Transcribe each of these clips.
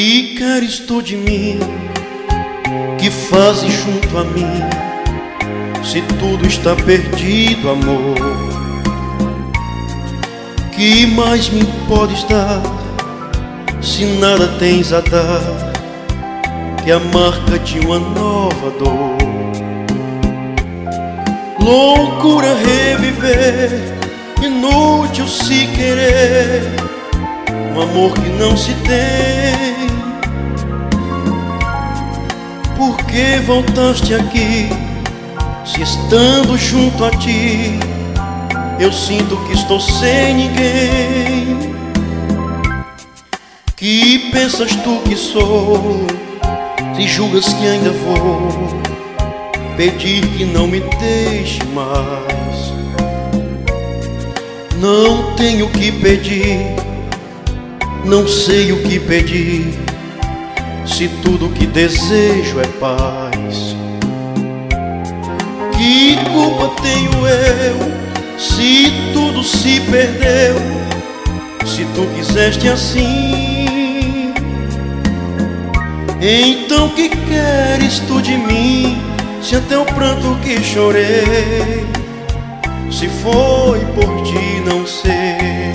Que queres tu de mim? Que fazes junto a mim? Se tudo está perdido, amor, que mais me podes dar? Se nada tens a dar, que a marca de uma nova dor. Loucura reviver, inútil se querer um amor que não se tem. Por que voltaste aqui, se estando junto a ti eu sinto que estou sem ninguém? Que pensas tu que sou, se julgas que ainda vou pedir que não me deixe mais? Não tenho o que pedir, não sei o que pedir, se tudo que desejo é paz. Que culpa tenho eu, se tudo se perdeu, se tu quiseste assim? Então que queres tu de mim, se até o pranto que chorei, se foi por ti não sei.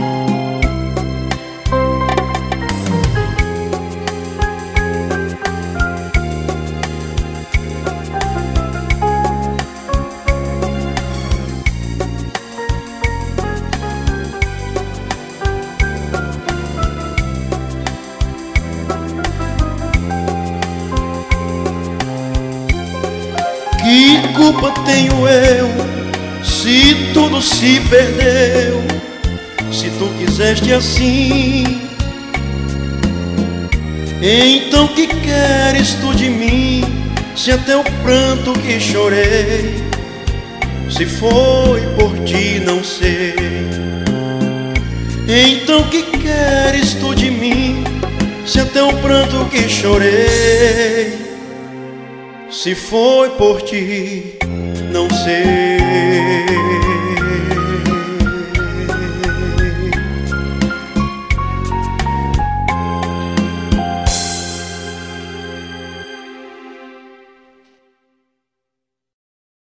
Que culpa tenho eu, se tudo se perdeu, se tu quiseste assim? Então que queres tu de mim, se até o pranto que chorei, se foi por ti não sei. Então que queres tu de mim, se até o pranto que chorei, se foi por ti, não sei.